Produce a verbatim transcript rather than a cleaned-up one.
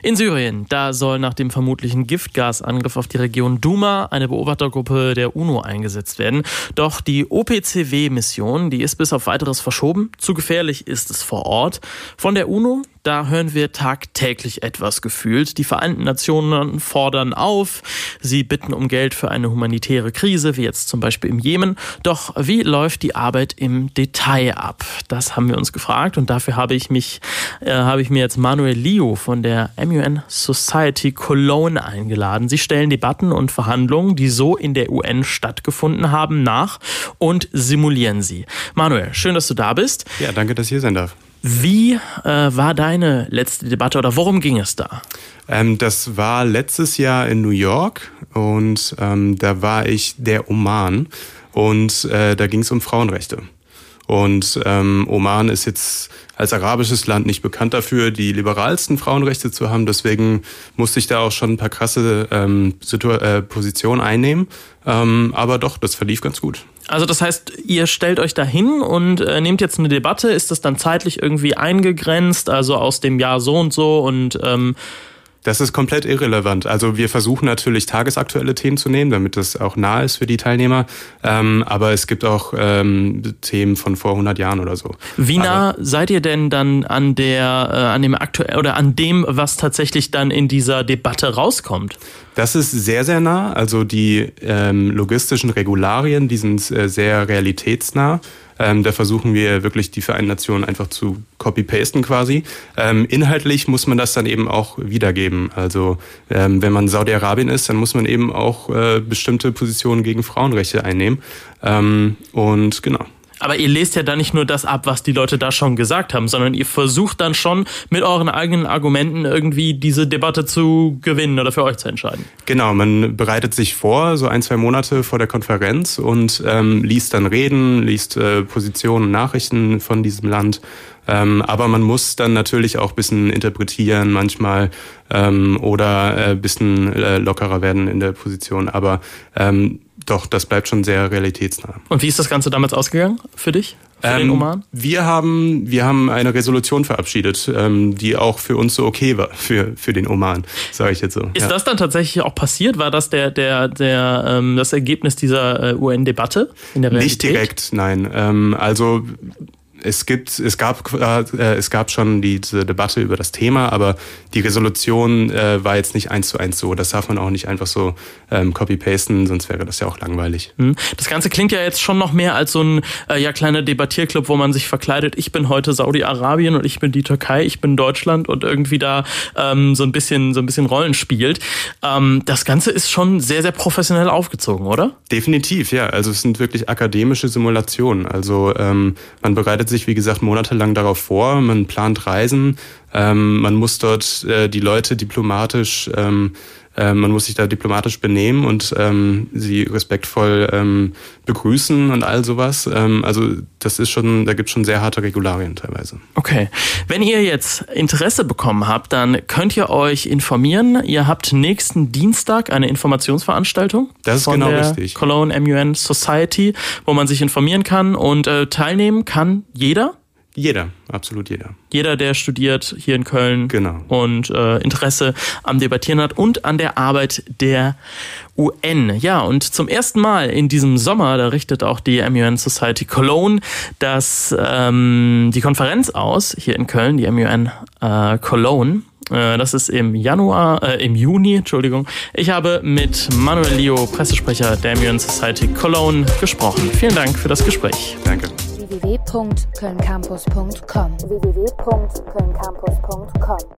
In Syrien, da soll nach dem vermutlichen Giftgasangriff auf die Region Douma eine Beobachtergruppe der UNO eingesetzt werden. Doch die O P C W-Mission, die ist bis auf Weiteres verschoben. Zu gefährlich ist es vor Ort. Von der UNO, da hören wir tagtäglich etwas gefühlt. Die Vereinten Nationen fordern auf. Sie bitten um Geld für eine humanitäre Krise, wie jetzt zum Beispiel im Jemen. Doch wie läuft die Arbeit im Detail ab? Das haben wir uns gefragt und dafür habe ich mich, äh, habe ich mir jetzt Manuel Lio von der M U N Society Cologne eingeladen. Sie stellen Debatten und Verhandlungen, die so in der U N stattgefunden haben, nach und simulieren sie. Manuel, schön, dass du da bist. Ja, danke, dass ich hier sein darf. Wie äh, war deine letzte Debatte oder worum ging es da? Ähm, das war letztes Jahr in New York und ähm, da war ich der Oman und äh, da ging es um Frauenrechte. Und ähm, Oman ist jetzt als arabisches Land nicht bekannt dafür, die liberalsten Frauenrechte zu haben. Deswegen musste ich da auch schon ein paar krasse ähm, Situ- äh, Positionen einnehmen. Ähm, aber doch, das verlief ganz gut. Also das heißt, ihr stellt euch da hin und äh, nehmt jetzt eine Debatte. Ist das dann zeitlich irgendwie eingegrenzt, also aus dem Jahr so und so und... Ähm Das ist komplett irrelevant. Also wir versuchen natürlich tagesaktuelle Themen zu nehmen, damit das auch nah ist für die Teilnehmer. Ähm, aber es gibt auch ähm, Themen von vor hundert Jahren oder so. Wie nah aber seid ihr denn dann an der, äh, an dem aktuell oder an dem, was tatsächlich dann in dieser Debatte rauskommt? Das ist sehr, sehr nah. Also die ähm, logistischen Regularien, die sind äh, sehr realitätsnah. Ähm, da versuchen wir wirklich die Vereinten Nationen einfach zu copy-pasten quasi. Ähm, inhaltlich muss man das dann eben auch wiedergeben. Also ähm, wenn man Saudi-Arabien ist, dann muss man eben auch äh, bestimmte Positionen gegen Frauenrechte einnehmen. Ähm, und genau. Aber ihr lest ja da nicht nur das ab, was die Leute da schon gesagt haben, sondern ihr versucht dann schon mit euren eigenen Argumenten irgendwie diese Debatte zu gewinnen oder für euch zu entscheiden. Genau, man bereitet sich vor, so ein, zwei Monate vor der Konferenz und ähm, liest dann Reden, liest äh, Positionen und Nachrichten von diesem Land. Ähm, aber man muss dann natürlich auch ein bisschen interpretieren manchmal ähm, oder ein äh, bisschen äh, lockerer werden in der Position. Aber ähm, doch, das bleibt schon sehr realitätsnah. Und wie ist das Ganze damals ausgegangen für dich, für ähm, den Oman? Wir haben, wir haben eine Resolution verabschiedet, ähm, die auch für uns so okay war, für, für den Oman, sage ich jetzt so. Ist ja. das dann tatsächlich auch passiert? War das der, der, der, ähm, das Ergebnis dieser äh, U N-Debatte in der Realität? Nicht direkt, nein. Ähm, also... Es gibt, es gab, äh, es gab schon diese Debatte über das Thema, aber die Resolution äh, war jetzt nicht eins zu eins so. Das darf man auch nicht einfach so ähm, copy-pasten, sonst wäre das ja auch langweilig. Das Ganze klingt ja jetzt schon noch mehr als so ein äh, ja, kleiner Debattierclub, wo man sich verkleidet. Ich bin heute Saudi-Arabien und ich bin die Türkei, ich bin Deutschland und irgendwie da ähm, so ein bisschen, so ein bisschen Rollen spielt. Ähm, das Ganze ist schon sehr, sehr professionell aufgezogen, oder? Definitiv, ja. Also es sind wirklich akademische Simulationen. Also ähm, man bereitet sich, wie gesagt, monatelang darauf vor, man plant Reisen, ähm, man muss dort äh, die Leute diplomatisch, ähm, äh, man muss sich da diplomatisch benehmen und ähm, sie respektvoll ähm, begrüßen und all sowas. Ähm, also das ist schon, da gibt es schon sehr harte Regularien teilweise. Okay. Wenn ihr jetzt Interesse bekommen habt, dann könnt ihr euch informieren. Ihr habt nächsten Dienstag eine Informationsveranstaltung. Das ist von genau der richtig. Cologne M U N Society, wo man sich informieren kann und äh, teilnehmen kann jeder. Jeder, absolut jeder. Jeder, der studiert hier in Köln genau. und äh, Interesse am Debattieren hat und an der Arbeit der U N. Ja, und zum ersten Mal in diesem Sommer, da richtet auch die M U N Society Cologne das, ähm, die Konferenz aus, hier in Köln, die M U N äh, Cologne. Das ist im Januar, äh, im Juni, Entschuldigung. Ich habe mit Manuel Lio, Pressesprecher der M U N Society Cologne, gesprochen. Vielen Dank für das Gespräch. Danke. w w w punkt köln campus punkt com w w w punkt köln campus punkt com